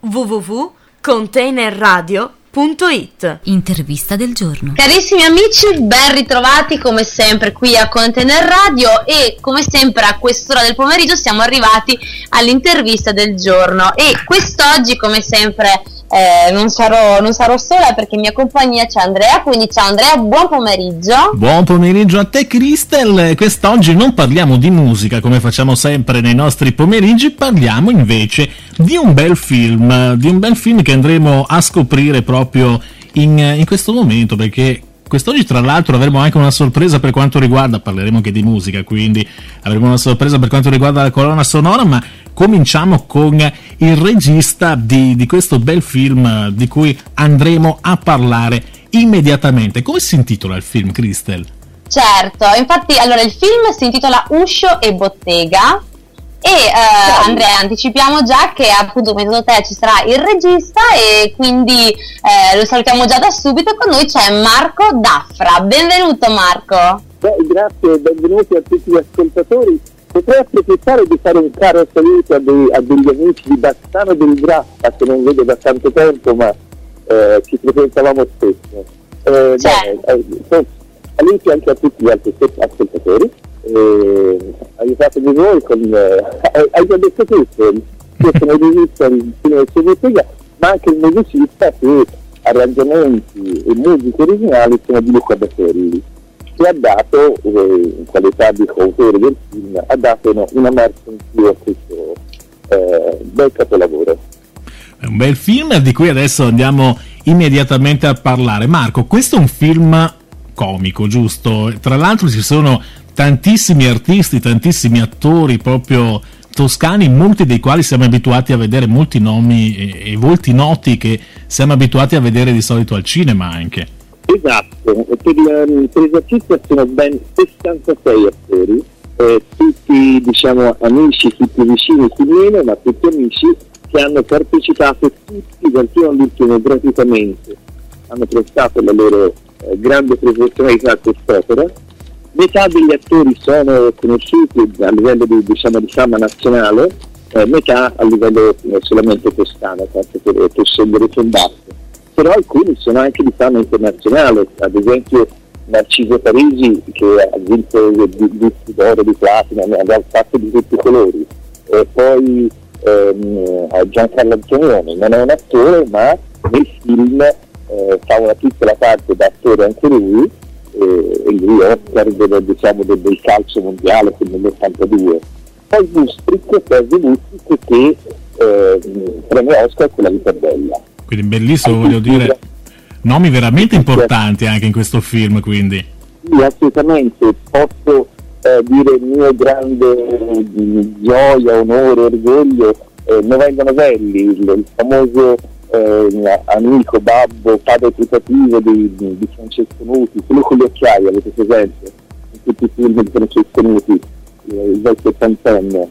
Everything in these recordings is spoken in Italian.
www.containerradio.it. Intervista del giorno. Carissimi amici, ben ritrovati come sempre qui a Container Radio e come sempre a quest'ora del pomeriggio siamo arrivati all'intervista del giorno e quest'oggi come sempre non sarò sola perché in mia compagnia c'è Andrea, quindi ciao Andrea, buon pomeriggio. Buon pomeriggio a te Cristel. Quest'oggi non parliamo di musica come facciamo sempre nei nostri pomeriggi, parliamo invece di un bel film che andremo a scoprire proprio in questo momento, perché quest'oggi tra l'altro avremo anche una sorpresa per quanto riguarda, parleremo anche di musica, quindi avremo una sorpresa per quanto riguarda la colonna sonora, ma cominciamo con il regista di questo bel film di cui andremo a parlare immediatamente. Come si intitola il film, Cristel? Certo, infatti allora il film si intitola Uscio e Bottega e Andrea, anticipiamo già che appunto come detto te ci sarà il regista e quindi lo salutiamo già da subito. Con noi c'è Marco Daffra. Benvenuto Marco. Grazie, benvenuti a tutti gli ascoltatori. Potrei approfittare di fare un caro saluto a degli amici di Bassano del Grappa che non vedo da tanto tempo, ma ci frequentavamo spesso. Saluti anche a tutti gli altri ascoltatori. Aiutatemi voi hai già detto tutto. Io sono il regista di Uscio e Bottega, ma anche il musicista che arrangiamenti e musiche originali sono di Luca Baselli, che ha dato, in qualità di coautore del film, ha dato una marcia in più a questo bel capolavoro. È un bel film di cui adesso andiamo immediatamente a parlare. Marco, questo è un film comico, giusto? Tra l'altro ci sono tantissimi artisti, tantissimi attori proprio toscani, molti dei quali siamo abituati a vedere, molti nomi e volti noti che siamo abituati a vedere di solito al cinema anche. Esatto, per l'esercizio sono ben 66 attori, tutti diciamo amici, tutti vicini, chi meno, ma tutti amici che hanno partecipato tutti dal primo all'ultimo gratuitamente, hanno prestato la loro grande professionalità a quest'opera. Metà degli attori sono conosciuti a livello di fama nazionale, metà a livello solamente toscano, tanto per scegliere sul basso. Però alcuni sono anche di fama internazionale, ad esempio Narciso Parisi che ha vinto il disco d'oro, di platina, ne ha fatto di tutti i colori, e poi Giancarlo Antonioni, non è un attore ma nel film fa una piccola parte da attore anche lui, e lui è Oscar del calcio mondiale nell'82. Poi Sergio Bustric che premio Oscar con La vita bella. Quindi bellissimo, voglio dire, nomi veramente importanti anche in questo film, quindi. Sì, assolutamente, posso dire il mio grande gioia, onore, orgoglio, Novello Novelli, il famoso amico, babbo, padre putativo di Francesco Nuti, quello con gli occhiali, avete presente? In tutti i film di Francesco Nuti, il vecchio ottantenne.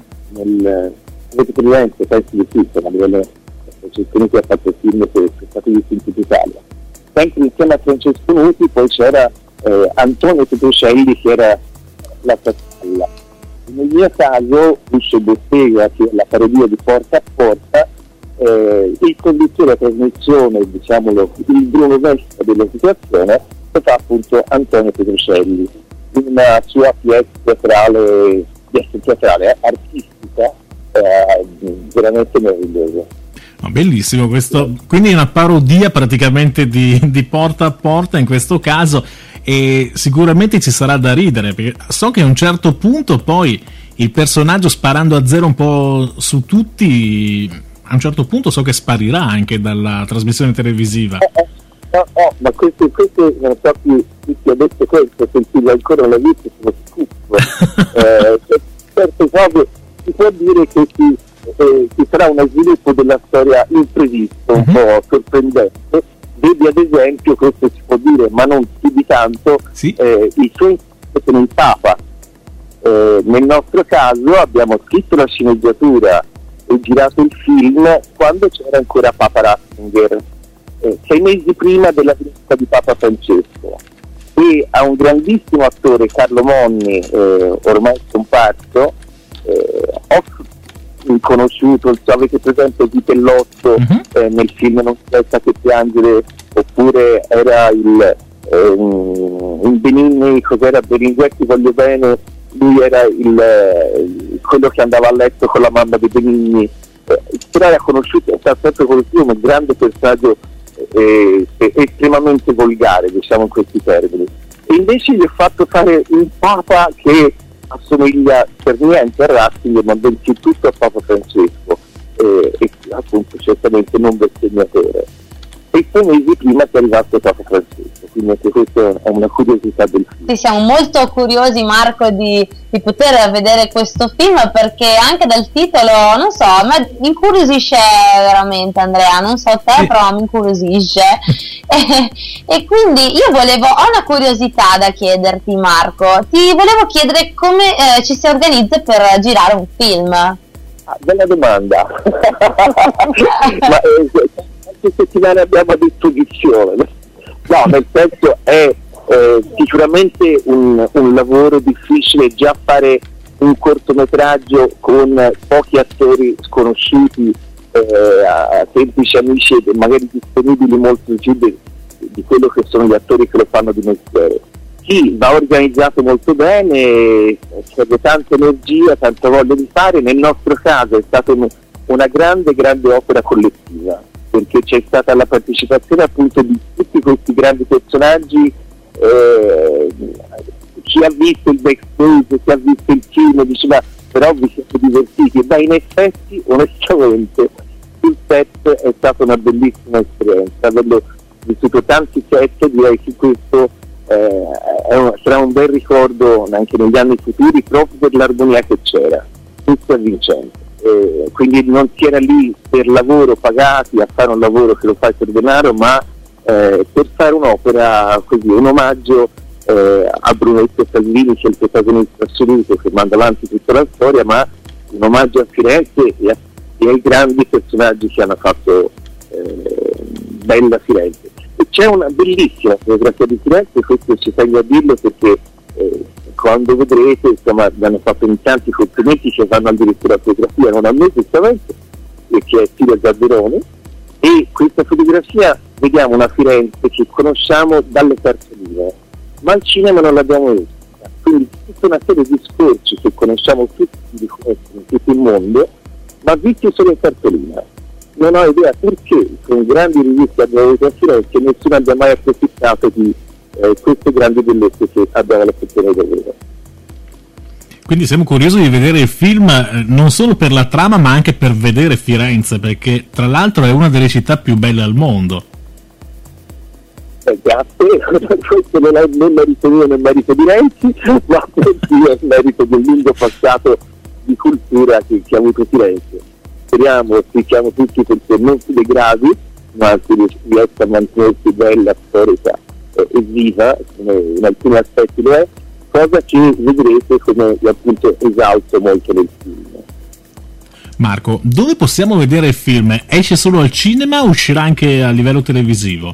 Avete presente? Penso di sì, ma a livello Francesco Nuti ha fatto il film che è stato visto in tutta Italia. Sempre insieme a Francesco Nuti poi c'era Antonio Petruccelli che era la Cappella. Nel mio caso Uscio e Bottega, che è la parodia di Porta a Porta, il conduttore della trasmissione, diciamolo, il Bruno Vespa della situazione, lo fa appunto Antonio Petruccelli, in una sua pièce teatrale artistica veramente meravigliosa. Bellissimo questo, quindi è una parodia praticamente di Porta a Porta in questo caso, e sicuramente ci sarà da ridere, perché so che a un certo punto poi il personaggio, sparando a zero un po' su tutti, a un certo punto so che sparirà anche dalla trasmissione televisiva. No, ma questo non so chi ha detto questo, se il ancora non l'ha visto, sono scoop. Certo, proprio si può dire che ci sarà uno sviluppo della storia imprevisto, un po' sorprendente. Vedi ad esempio, questo si può dire, ma non più di tanto, sì. Il suo incontro con il Papa. Nel nostro caso abbiamo scritto la sceneggiatura e girato il film quando c'era ancora Papa Ratzinger, 6 mesi prima della visita di Papa Francesco, e a un grandissimo attore, Carlo Monni, ormai scomparso, conosciuto, avete presente Di Pellotto nel film Non resta che piangere, oppure era il Benigni, cos'era Berlinguer Ti voglio bene, lui era quello che andava a letto con la mamma di Benigni, però era conosciuto, è stato sempre conosciuto come un grande personaggio estremamente volgare, diciamo in questi termini, e invece gli ho fatto fare un papa che assomiglia per niente a Ratzinger, ma bensì tutto a Papa Francesco, e appunto certamente non bestemmiatore. E 6 mesi prima che è arrivato Papa Francesco, quindi anche questa è una curiosità del film. Sì, siamo molto curiosi, Marco, di poter vedere questo film, perché anche dal titolo, non so, a me mi incuriosisce veramente, Andrea, non so te, sì, però mi incuriosisce. E quindi io ho una curiosità da chiederti, Marco. Ti volevo chiedere come ci si organizza per girare un film. Bella domanda. Ma quante settimane abbiamo a disposizione? No, nel senso è sicuramente un lavoro difficile già fare un cortometraggio con pochi attori sconosciuti, semplici amici e magari disponibili molto più di quello che sono gli attori che lo fanno di mestiere. Sì, va organizzato molto bene, serve tanta energia, tanta voglia di fare. Nel nostro caso è stata una grande opera collettiva, perché c'è stata la partecipazione appunto di tutti questi grandi personaggi, chi ha visto il backstage, chi ha visto il film, diceva però vi siete divertiti, e in effetti onestamente sul set è stata una bellissima esperienza, avendo vissuto tanti set, direi che questo sarà un bel ricordo anche negli anni futuri, proprio per l'armonia che c'era, tutto è vincente. Quindi non si era lì per lavoro, pagati a fare un lavoro che lo fai per denaro, ma per fare un'opera così, un omaggio a Brunetto Salvini, che è il protagonista assoluto che manda avanti tutta la storia, ma un omaggio a Firenze e ai grandi personaggi che hanno fatto bella Firenze. E c'è una bellissima fotografia di Firenze, questo ci tengo a dirlo perché quando vedrete, insomma, hanno fatto in tanti complimenti che vanno addirittura a fotografia, non a me giustamente, che è Silvia Zalberone, e questa fotografia vediamo una Firenze che conosciamo dalle cartoline, ma al cinema non l'abbiamo vista, quindi tutta una serie di scorci che conosciamo tutti di come in tutto il mondo, ma visti solo in cartolina. Non ho idea perché con grandi riviste abbiamo avuto a Firenze e nessuno abbia mai approfittato di queste grandi bellezze che abbiamo la fortuna di avere. Quindi siamo curiosi di vedere il film non solo per la trama ma anche per vedere Firenze, perché tra l'altro è una delle città più belle al mondo. Grazie, questo non è né merito mio né merito di Renzi, ma è il merito del lungo passato di cultura che ha avuto Firenze. Speriamo, auspichiamo tutti perché non si degradi, ma si riesca a mantenersi bella, storica e viva, in alcuni aspetti lo è, cosa che vedrete come appunto esalto molto nel film. Marco, dove possiamo vedere il film? Esce solo al cinema o uscirà anche a livello televisivo?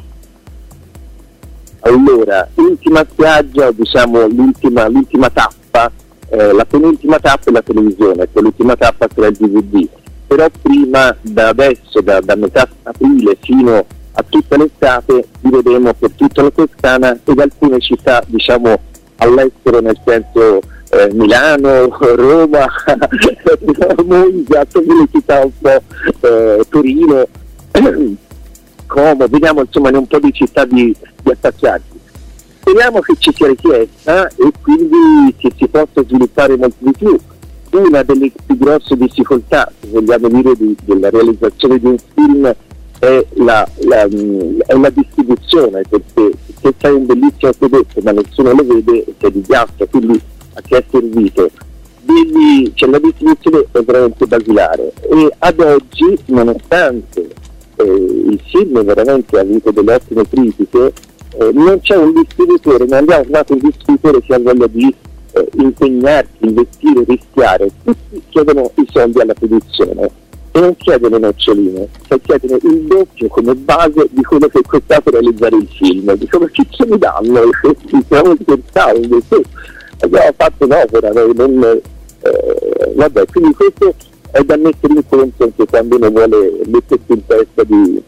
Allora, l'ultima spiaggia, diciamo l'ultima tappa, la penultima tappa è la televisione, poi l'ultima tappa sarà il DVD. Però prima, da adesso, da metà aprile fino a tutta l'estate, vi vedremo per tutta la Toscana ed alcune città, diciamo, all'estero, nel senso Milano, Roma, Monza, tutte le città un po', Torino, Como, vediamo insomma in un po' di città di affacciarci. Speriamo che ci sia richiesta e quindi che si possa sviluppare molto di più. Una delle più grosse difficoltà, se vogliamo dire, della realizzazione di un film è la distribuzione, perché se c'è un bellissimo prodotto ma nessuno lo vede, c'è di ghiaccio, quindi a chi è servito. Quindi la distribuzione è veramente basilare e ad oggi, nonostante il film veramente ha avuto delle ottime critiche, non c'è un distributore, non abbiamo trovato un distributore che ha voglia di impegnarsi, investire, rischiare. Tutti chiedono i soldi alla produzione e non chiedono noccioline, cioè chiedono il doppio come base di quello che è costato realizzare il film. Dicono che ce ne danno, stiamo scherzando, abbiamo fatto un'opera, vabbè, quindi questo è da mettere in conto anche quando uno vuole mettersi in testa di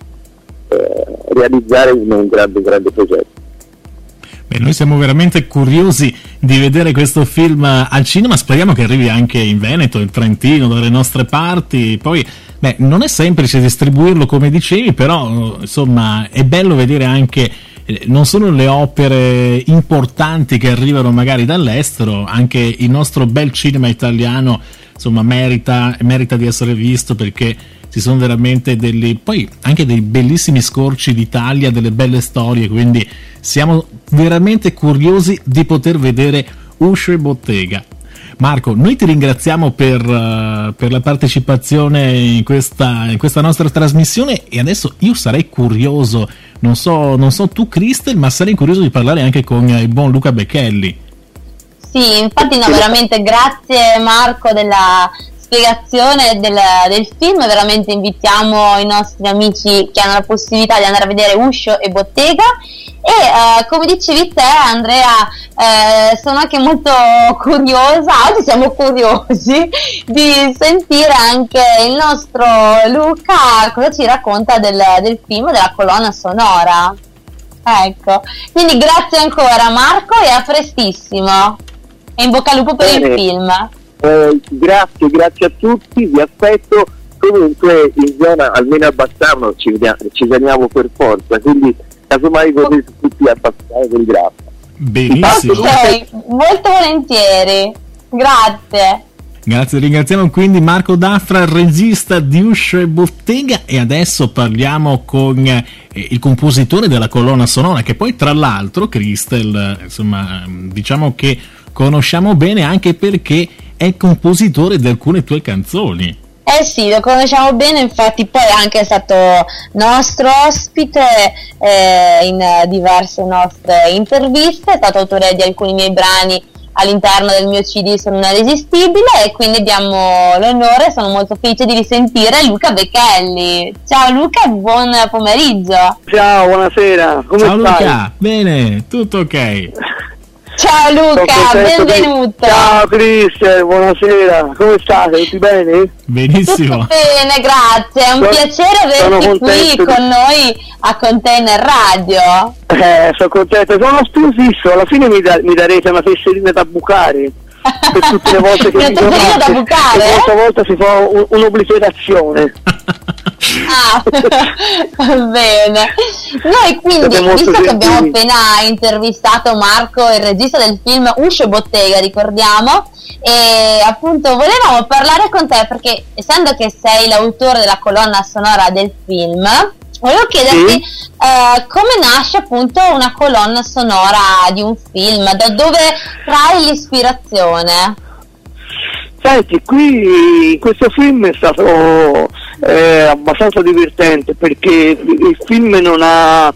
realizzare un grande progetto. Beh, noi siamo veramente curiosi di vedere questo film al cinema, speriamo che arrivi anche in Veneto, in Trentino, dalle nostre parti. Poi non è semplice distribuirlo come dicevi, però insomma è bello vedere anche non solo le opere importanti che arrivano magari dall'estero, anche il nostro bel cinema italiano insomma merita di essere visto, perché ci sono veramente poi anche dei bellissimi scorci d'Italia, delle belle storie, quindi siamo veramente curiosi di poter vedere Uscio e Bottega. Marco, noi ti ringraziamo per la partecipazione in questa nostra trasmissione, e adesso io sarei curioso, non so tu Cristel, ma sarei curioso di parlare anche con il buon Luca Becchelli. Sì, infatti veramente grazie Marco della spiegazione del film. Veramente invitiamo i nostri amici che hanno la possibilità di andare a vedere Uscio e Bottega, e come dicevi te Andrea, sono anche molto curiosa, oggi siamo curiosi di sentire anche il nostro Luca cosa ci racconta del film, della colonna sonora. Ecco, quindi grazie ancora Marco e a prestissimo, e in bocca al lupo per il film. Grazie a tutti, vi aspetto. Comunque in zona, almeno a Bassano, ci veniamo per forza, quindi casomai potete tutti abbassare del Grappa. Benissimo. Ok, molto volentieri, grazie. Grazie, ringraziamo quindi Marco Daffra, regista di Uscio e Bottega, e adesso parliamo con il compositore della colonna sonora, che poi tra l'altro Cristel, insomma, diciamo che conosciamo bene anche perché è compositore di alcune tue canzoni. Eh sì, lo conosciamo bene, infatti poi è anche stato nostro ospite in diverse nostre interviste, è stato autore di alcuni miei brani all'interno del mio CD Sono Irresistibile, e quindi abbiamo l'onore, sono molto felice di risentire Luca Becchelli. Ciao Luca, buon pomeriggio. Ciao, buonasera, come Ciao stai? Luca, bene, tutto ok. Ciao Luca, benvenuto. Ciao Cristian, buonasera, come state? Tutti bene? Benissimo. Tutto bene, grazie, è un piacere averti qui con noi a Container Radio. Sono contento, sono esplosissimo, alla fine mi darete una tesserina da bucare per tutte le volte che mi tesserina da bucare? Questa volta si fa un'obliterazione. Ah, va bene. Noi quindi, visto che abbiamo appena intervistato Marco, il regista del film Uscio e Bottega, ricordiamo, e appunto volevamo parlare con te perché, essendo che sei l'autore della colonna sonora del film, volevo chiederti come nasce appunto una colonna sonora di un film, da dove trai l'ispirazione? Senti, qui questo film è stato abbastanza divertente, perché il film non ha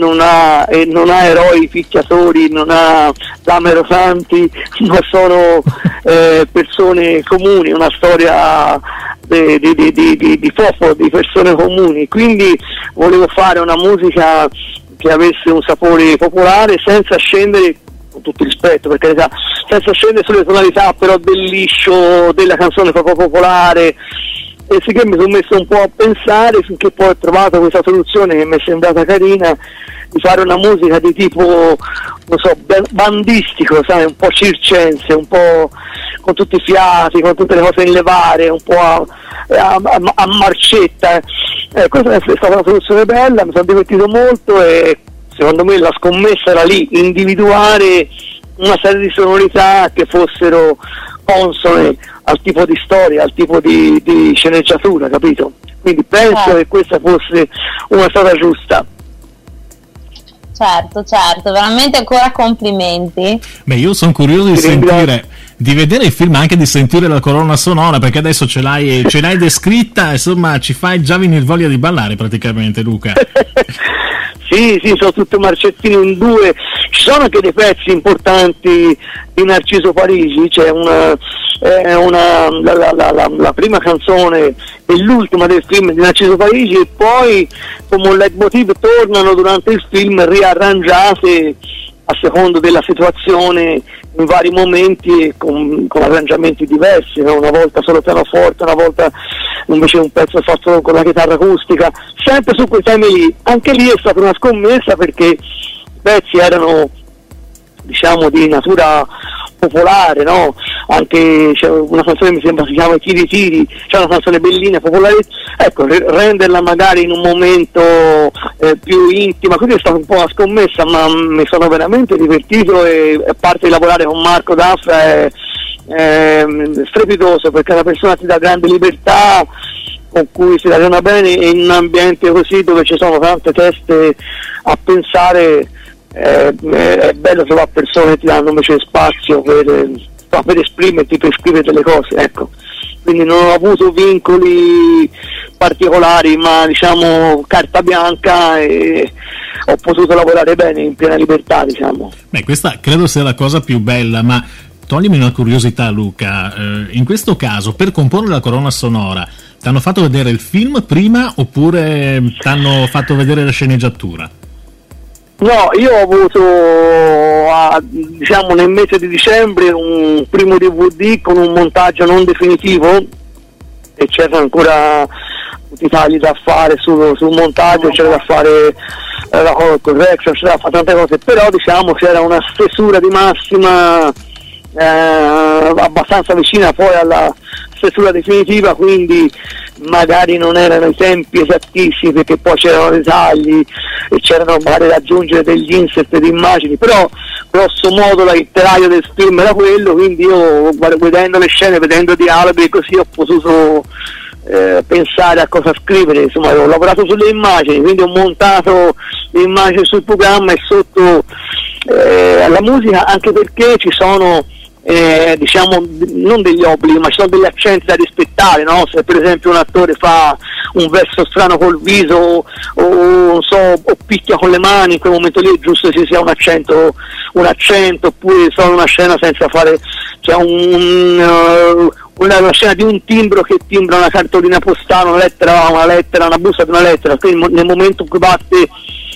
eroi picchiatori, non ha lame rosanti, ma sono persone comuni, una storia di popolo, di persone comuni. Quindi volevo fare una musica che avesse un sapore popolare senza scendere, con tutto il rispetto per carità, senza scendere sulle tonalità però del liscio della canzone proprio popolare. E sì, che mi sono messo un po' a pensare, finché poi ho trovato questa soluzione che mi è sembrata carina, di fare una musica di tipo, non so, bandistico, sai, un po' circense, un po' con tutti i fiati, con tutte le cose in levare, un po' a marcetta. Questa è stata una soluzione bella, mi sono divertito molto, e secondo me la scommessa era lì, individuare una serie di sonorità che fossero consone al tipo di storia, al tipo di sceneggiatura, capito? Quindi penso che questa fosse una strada giusta. Certo, veramente ancora complimenti. Beh, io sono curioso di vedere il film, anche di sentire la colonna sonora, perché adesso ce l'hai descritta, insomma ci fai già venire voglia di ballare praticamente, Luca. Sì, sono tutte marcettine in due. Ci sono anche dei pezzi importanti di Narciso Parisi, c'è la prima canzone e l'ultima del film di Narciso Parisi, e poi come un leitmotiv tornano durante il film riarrangiate a secondo della situazione in vari momenti e con arrangiamenti diversi, no? Una volta solo pianoforte, una volta invece un pezzo fatto con la chitarra acustica, sempre su quei temi lì. Anche lì è stata una scommessa perché i pezzi erano, diciamo, di natura popolare, no? Anche c'è una canzone, mi sembra si chiama Tiri Tiri, c'è una canzone bellina, popolare, ecco, renderla magari in un momento più intima, quindi è stata un po' una scommessa, ma mi sono veramente divertito, e a parte di lavorare con Marco Daffra è strepitoso, perché è una persona che ti dà grande libertà, con cui si ragiona bene, e in un ambiente così dove ci sono tante teste a pensare è bello trovare persone che ti danno invece spazio per esprimerti, per scrivere delle cose, ecco. Quindi non ho avuto vincoli particolari, ma diciamo carta bianca, e ho potuto lavorare bene in piena libertà, diciamo. Beh, questa credo sia la cosa più bella, ma toglimi una curiosità, Luca, in questo caso per comporre la colonna sonora ti hanno fatto vedere il film prima oppure ti hanno fatto vedere la sceneggiatura? No, io ho avuto diciamo nel mese di dicembre un primo DVD con un montaggio non definitivo, e c'erano ancora tutti i tagli da fare sul montaggio, c'era da fare la color correction, c'era da fare tante cose, però diciamo c'era una stesura di massima abbastanza vicina poi alla stesura definitiva, quindi magari non erano i tempi esattissimi, perché poi c'erano dei tagli e c'erano magari da aggiungere degli insert di immagini, però grosso modo l'itinerario del film era quello, quindi io vedendo le scene, vedendo dialoghi e così ho potuto pensare a cosa scrivere. Insomma, ho lavorato sulle immagini, quindi ho montato le immagini sul programma e sotto la musica, anche perché ci sono diciamo non degli obblighi, ma ci sono degli accenti da rispettare, no? Se per esempio un attore fa un verso strano col viso o non so, o picchia con le mani, in quel momento lì è giusto che ci sia un accento, oppure solo una scena senza fare, cioè una scena di un timbro che timbra una cartolina postale, una lettera, una busta di una lettera, quindi nel momento in cui batte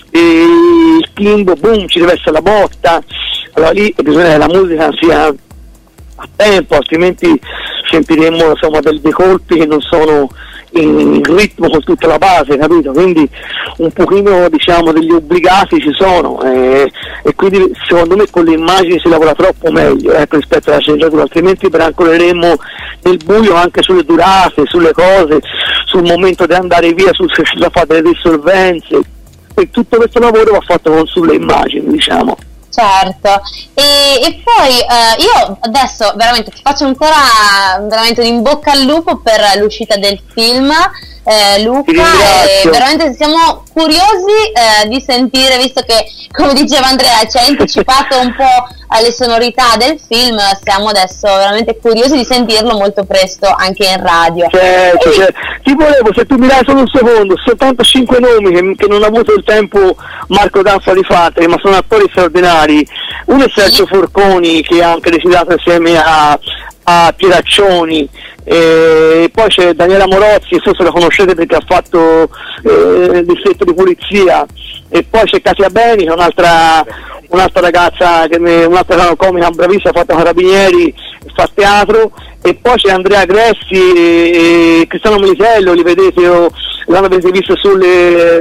il timbro, boom, ci deve essere la botta. Allora lì bisogna che la musica sia a tempo, altrimenti sentiremo insomma dei colpi che non sono in ritmo con tutta la base, capito? Quindi un pochino diciamo degli obbligati ci sono, e quindi secondo me con le immagini si lavora troppo meglio, ecco, rispetto alla sceneggiatura, altrimenti brancoleremo nel buio anche sulle durate, sulle cose, sul momento di andare via, se ci da fare delle risolvenze, e tutto questo lavoro va fatto sulle immagini, diciamo. Certo, e poi io adesso veramente ti faccio ancora veramente un in bocca al lupo per l'uscita del film, Luca, e veramente siamo curiosi di sentire, visto che come diceva Andrea ci ha anticipato un po' alle sonorità del film, siamo adesso veramente curiosi di sentirlo molto presto anche in radio. Certo. Ti volevo, se tu mi dai solo un secondo, soltanto 5 nomi che non ha avuto il tempo Marco Daffra di fare, ma sono attori straordinari. Uno è Sergio Forconi, che ha anche recitato insieme a Pieraccioni, e poi c'è Daniela Morozzi, forse la conoscete perché ha fatto il distretto di polizia, e poi c'è Katia Beni, che è un'altra ragazza, un'altra comica bravissima, ha fatto Carabinieri, fa teatro, e poi c'è Andrea Gressi e Cristiano Melitello, li vedete, l'avete visto sulle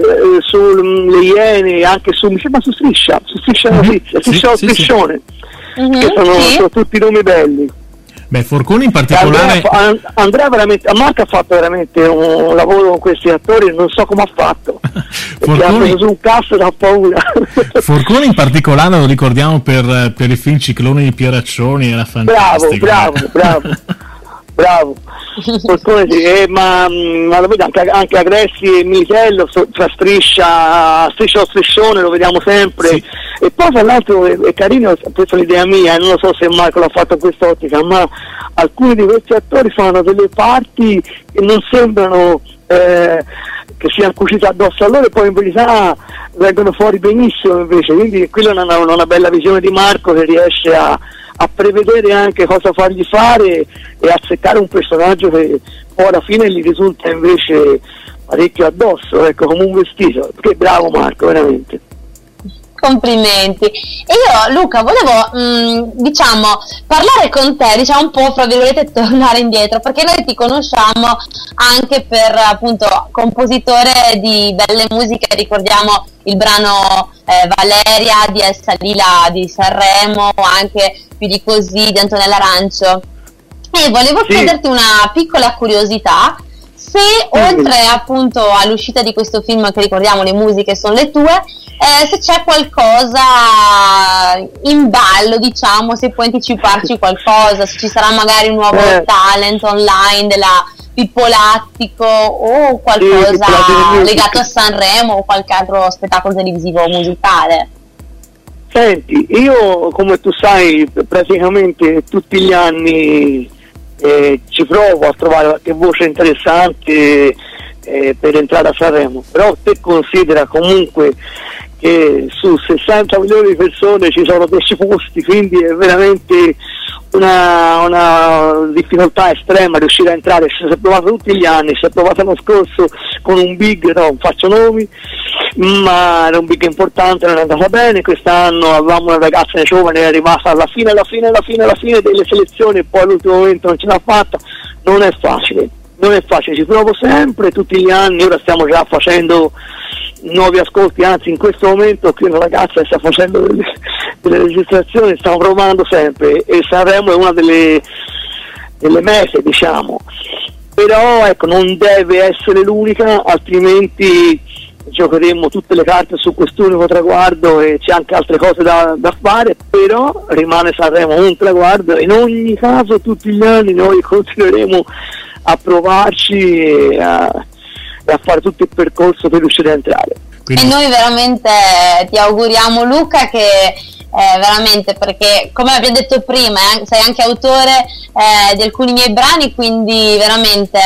Iene, anche mi sembra su Striscia Notizia, Striscione, che sono tutti nomi belli. Beh, Forconi in particolare, Andrea veramente, Marco ha fatto veramente un lavoro con questi attori, non so come ha fatto, perché ha preso su un cazzo da paura. Forconi in particolare lo ricordiamo per il film Ciclone di Pieraccioni, era fantastico. Bravo. Forconi, sì, ma lo vedo anche Agressi e Militello, tra Striscia o Striscione lo vediamo sempre, sì. E poi tra l'altro è carino, questa è l'idea mia, non lo so se Marco l'ha fatto in quest'ottica, ma alcuni di questi attori fanno delle parti che non sembrano che siano cucite addosso a loro, e poi in verità vengono fuori benissimo invece, quindi quella è una bella visione di Marco, che riesce a prevedere anche cosa fargli fare e azzeccare un personaggio che poi alla fine gli risulta invece parecchio addosso, ecco, come un vestito. Che bravo Marco, veramente. complimenti. E io, Luca, volevo diciamo parlare con te, diciamo un po', fra virgolette, tornare indietro, perché noi ti conosciamo anche per appunto compositore di belle musiche. Ricordiamo il brano Valeria di Elsa Lila di Sanremo, anche Più di così di Antonella Arancio. E volevo chiederti una piccola curiosità, se oltre appunto all'uscita di questo film, che ricordiamo le musiche sono le tue, se c'è qualcosa in ballo, diciamo, se puoi anticiparci qualcosa, se ci sarà magari un nuovo talent online della Pippo Lattico o qualcosa legato a Sanremo o qualche altro spettacolo televisivo o musicale. Senti, io come tu sai praticamente tutti gli anni ci provo a trovare qualche voce interessante per entrare a Sanremo, però te considera comunque che su 60 milioni di persone ci sono 10 posti, quindi è veramente una difficoltà estrema riuscire a entrare. Si è provato tutti gli anni, si è provato l'anno scorso con un big, non faccio nomi, ma era un big importante, non è andata bene. Quest'anno avevamo una ragazza giovane, è arrivata alla fine delle selezioni e poi all'ultimo momento non ce l'ha fatta. Non è facile, ci provo sempre, tutti gli anni. Ora stiamo già facendo nuovi ascolti, anzi in questo momento qui una ragazza sta facendo delle registrazioni, stiamo provando sempre, e Sanremo è una delle mete, diciamo, però ecco, non deve essere l'unica, altrimenti giocheremo tutte le carte su quest'unico traguardo e c'è anche altre cose da fare, però rimane Sanremo un traguardo. In ogni caso tutti gli anni noi continueremo a provarci e a fare tutto il percorso per riuscire a entrare. Quindi... E noi veramente ti auguriamo, Luca, che veramente, perché come abbiamo detto prima sei anche autore di alcuni miei brani, quindi veramente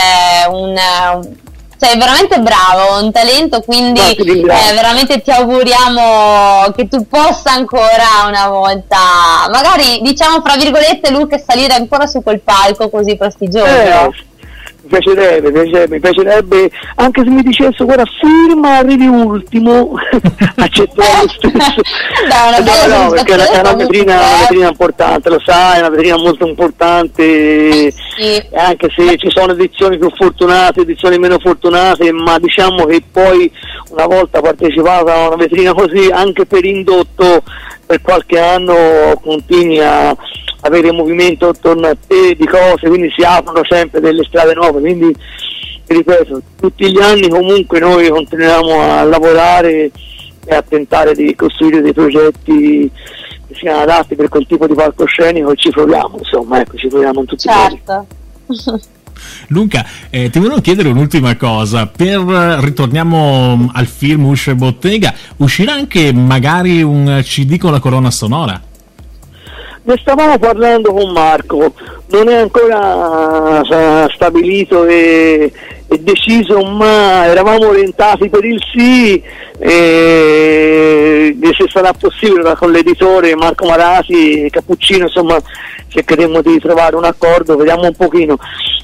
sei veramente bravo, un talento, quindi veramente ti auguriamo che tu possa ancora una volta, magari diciamo fra virgolette, Luca, salire ancora su quel palco così prestigioso. Mi piacerebbe, anche se mi dicesse guarda, firma, arrivi ultimo, accetterei lo stesso. No, perché è una vetrina importante, lo sai, è una vetrina molto importante, anche se ci sono edizioni più fortunate, edizioni meno fortunate, ma diciamo che poi una volta partecipata a una vetrina così, anche per indotto, per qualche anno continui a avere movimento attorno a te di cose, quindi si aprono sempre delle strade nuove, quindi ripeto, tutti gli anni comunque noi continuiamo a lavorare e a tentare di costruire dei progetti che siano adatti per quel tipo di palcoscenico, e ci proviamo, insomma, ecco, ci proviamo in tutti i modi. Luca, ti volevo chiedere un'ultima cosa, ritorniamo al film Uscio e Bottega, uscirà anche magari un CD con la colonna sonora? Ne stavamo parlando con Marco, non è ancora stabilito e deciso, ma eravamo orientati per il sì, e se sarà possibile con l'editore Marco Marati e Cappuccino, insomma cercheremo di trovare un accordo, vediamo un pochino.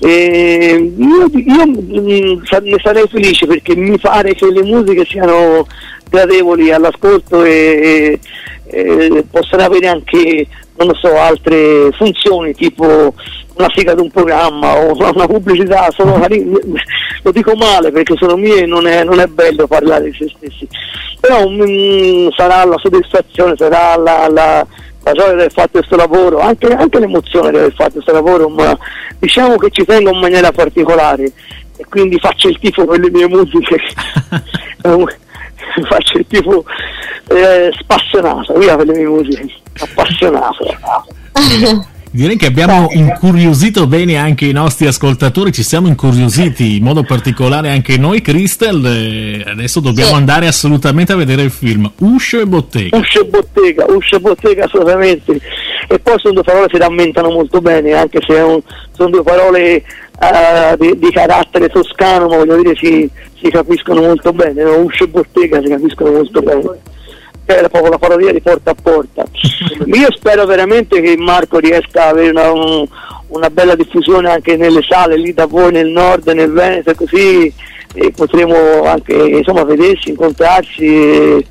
Io ne sarei felice, perché mi pare che le musiche siano gradevoli all'ascolto e possano avere anche, non lo so, altre funzioni, tipo una sigla di un programma o una pubblicità. Lo dico male perché sono mie e non è bello parlare di se stessi, però sarà la soddisfazione, sarà la gioia di aver fatto questo lavoro, anche l'emozione di aver fatto questo lavoro, ma diciamo che ci tengo in maniera particolare e quindi faccio il tifo per le mie musiche. Faccio il tifo spassionato, via, per le mie musiche, appassionato. Direi che abbiamo incuriosito bene anche i nostri ascoltatori, ci siamo incuriositi in modo particolare anche noi, Crystal. Adesso dobbiamo andare assolutamente a vedere il film Uscio e Bottega. Uscio e Bottega assolutamente. E poi sono due parole che si rammentano molto bene, anche se sono due parole di carattere toscano, ma voglio dire si capiscono molto bene, no? Uscio e Bottega si capiscono molto bene. Era proprio la parodia di porta a porta. Io spero veramente che Marco riesca ad avere una bella diffusione anche nelle sale lì da voi nel nord, nel Veneto, così potremo anche insomma vedersi, incontrarci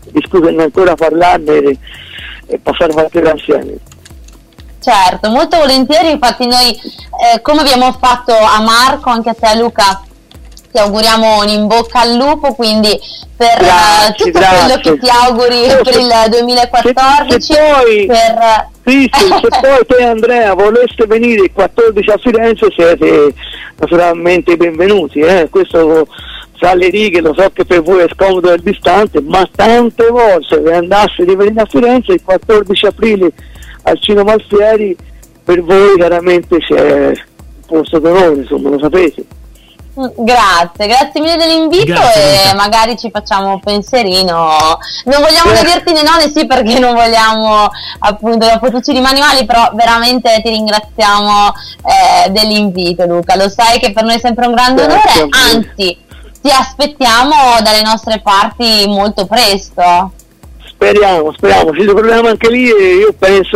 discuterne ancora, parlarne e passare qualche ora insieme. Certo, molto volentieri. Infatti noi, come abbiamo fatto a Marco, anche a te Luca, ti auguriamo un in bocca al lupo, quindi per tutto quello che ti auguri per il 2014. Se poi te Andrea voleste venire il 14 a Firenze, siete naturalmente benvenuti, questo tra le righe, lo so che per voi è scomodo e distante, ma tante volte se andasse di venire a Firenze il 14 aprile al Cinema Alfieri, per voi veramente c'è un posto d'onore, insomma, lo sapete. Grazie mille dell'invito. Grazie, e magari ci facciamo un pensierino. Non vogliamo né dirti né no né sì, perché non vogliamo appunto dopo tutti rimani male, però veramente ti ringraziamo dell'invito, Luca. Lo sai che per noi è sempre un grande onore, anzi ti aspettiamo dalle nostre parti molto presto. Speriamo, ci troviamo anche lì e io penso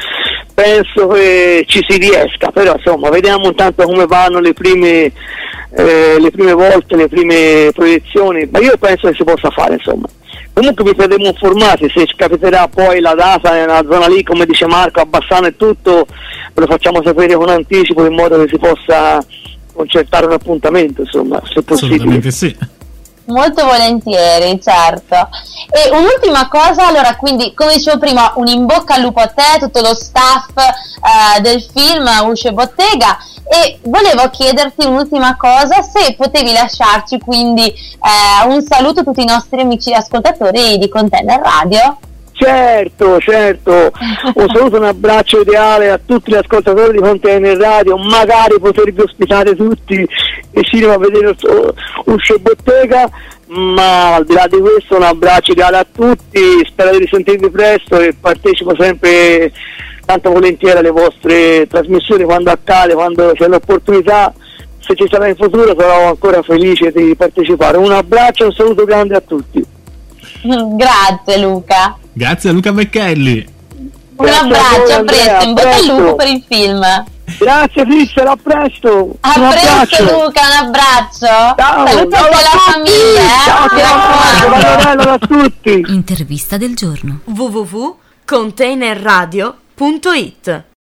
che ci si riesca, però insomma vediamo intanto come vanno le prime volte, le prime proiezioni, ma io penso che si possa fare, insomma. Comunque vi terremo informati, se ci capiterà poi la data nella zona lì, come dice Marco, a Bassano e tutto, ve lo facciamo sapere con anticipo in modo che si possa concertare un appuntamento, insomma, se possibile. Assolutamente sì. Molto volentieri, certo. E un'ultima cosa, allora, quindi come dicevo prima, un in bocca al lupo a te, tutto lo staff del film Usce Bottega, e volevo chiederti un'ultima cosa, se potevi lasciarci quindi un saluto a tutti i nostri amici ascoltatori di Container Radio. Certo, un saluto, un abbraccio ideale a tutti gli ascoltatori di Container Radio, magari potervi ospitare tutti e cinema a vedere Usce Bottega, ma al di là di questo un abbraccio ideale a tutti, spero di risentirvi presto e partecipo sempre tanto volentieri alle vostre trasmissioni quando accade, quando c'è l'opportunità, se ci sarà in futuro sarò ancora felice di partecipare. Un abbraccio e un saluto grande a tutti. Grazie Luca. Grazie a Luca Becchelli. Un abbraccio, a presto, in bocca al lupo per il film. Grazie Fischer, a presto. A presto Luca, un abbraccio. Ciao, saluti a la famiglia. Ciao a tutti. Intervista del giorno. www.containerradio.it